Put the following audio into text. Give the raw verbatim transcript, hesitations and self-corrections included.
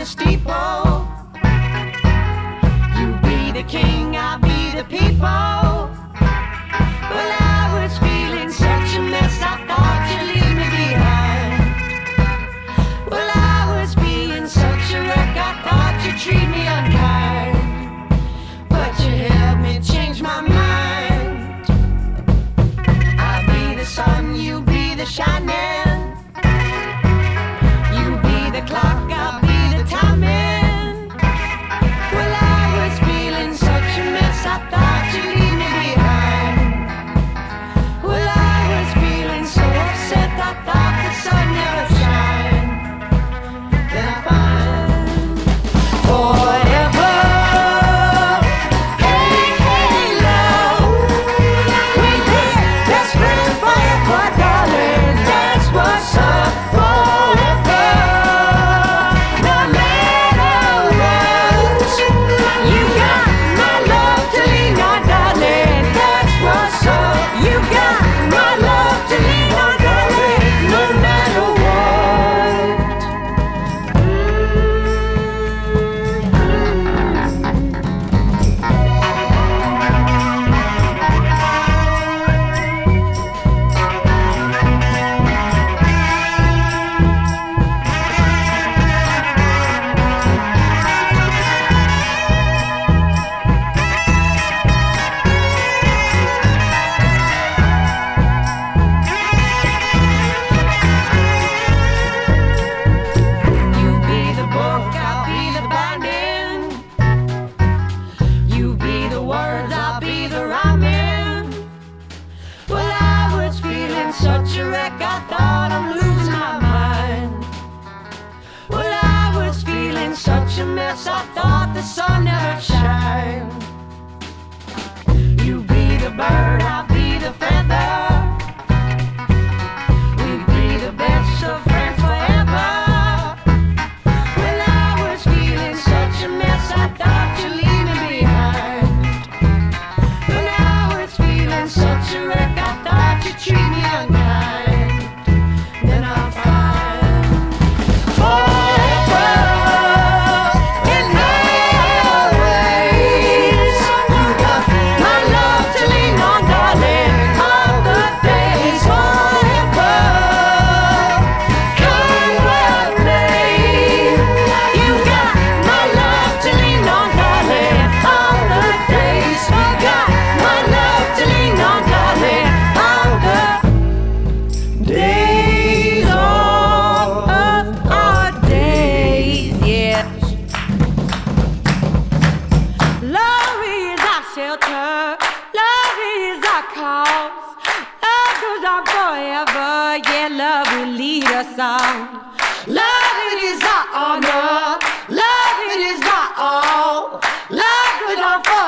the steeple. You be the king, I'll be the people. Well, I was feeling such a mess, I thought you'd leave me behind. Well, I was feeling such a wreck, I thought you'd treat me unkind. But you helped me change my mind. I'll be the sun, you be the shining. You be the clock, I'll be the timing. Well, I was feeling such a mess, I thought you'd leave me behind. Well, I was feeling so upset, I thought the sun never shine. Then I find forever. Hey, hey, love. We did best friends forever, darling. That's what's up. Forever. No matter what, you got my love to lean on, darling. That's what's up. You got my love to lean on, darling. No matter what. You be the book, I'll be the binding. You be the words, I'll be the rhyming. Well, I was feeling such a wreck, I thought I'm losing my mind. Well, I was feeling such a mess, I thought the sun never shine. You be the bird, I'll be the feather. We'd be the best of friends forever. Well, I was feeling such a mess, I thought you'd leave me behind. Well, I was feeling such a wreck, I thought you'd treat me unkind. Then I'll find forever in always. You got my love to lean on, darling. All the days forever. Come what may. You got my love to lean on, darling. All the days. You got my love to lean on, darling. All the days of our days, yes. Love is our shelter, love is our cause. Love goes on forever, yeah, love will lead us on. Love it is our honor, love it is our all. Love goes on forever.